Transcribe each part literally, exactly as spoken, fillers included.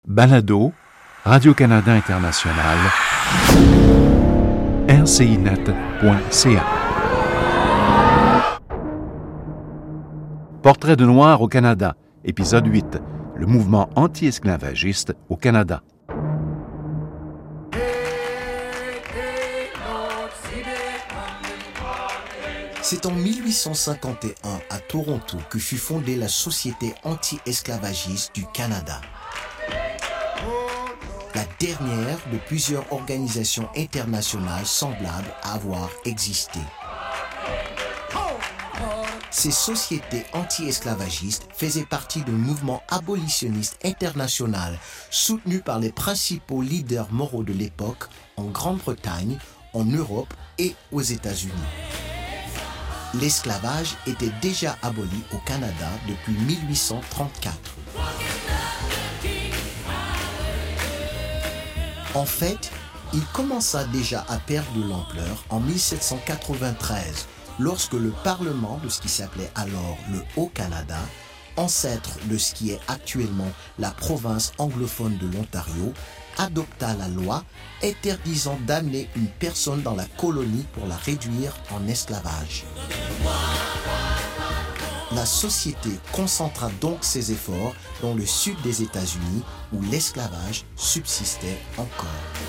Balado, Radio-Canada International, R C I net point C A. Portrait de Noir au Canada, épisode huit, le mouvement anti-esclavagiste au Canada. C'est en mille huit cent cinquante et un à Toronto que fut fondée la Société anti-esclavagiste du Canada. La dernière de plusieurs organisations internationales semblables à avoir existé. Ces sociétés anti-esclavagistes faisaient partie d'un mouvement abolitionniste international soutenu par les principaux leaders moraux de l'époque en Grande-Bretagne, en Europe et aux États-Unis. L'esclavage était déjà aboli au Canada depuis mille huit cent trente-quatre. En fait, il commença déjà à perdre de l'ampleur en mille sept cent quatre-vingt-treize, lorsque le Parlement de ce qui s'appelait alors le Haut-Canada, ancêtre de ce qui est actuellement la province anglophone de l'Ontario, adopta la loi interdisant d'amener une personne dans la colonie pour la réduire en esclavage. La société concentra donc ses efforts dans le sud des États-Unis où l'esclavage subsistait encore.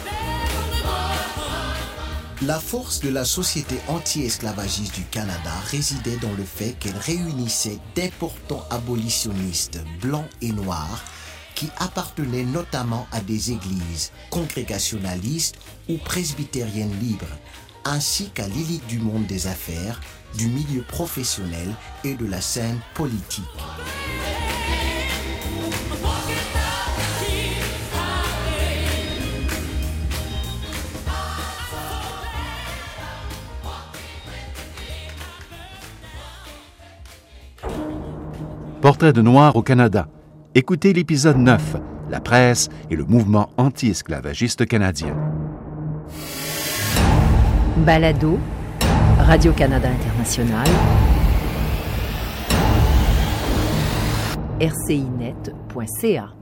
La force de la Société anti-esclavagiste du Canada résidait dans le fait qu'elle réunissait d'importants abolitionnistes blancs et noirs qui appartenaient notamment à des églises congrégationalistes ou presbytériennes libres, ainsi qu'à l'élite du monde des affaires, du milieu professionnel et de la scène politique. Portrait de Noir au Canada. Écoutez l'épisode neuf, la presse et le mouvement anti-esclavagiste canadien. Balado, Radio-Canada International, R C I net point C A.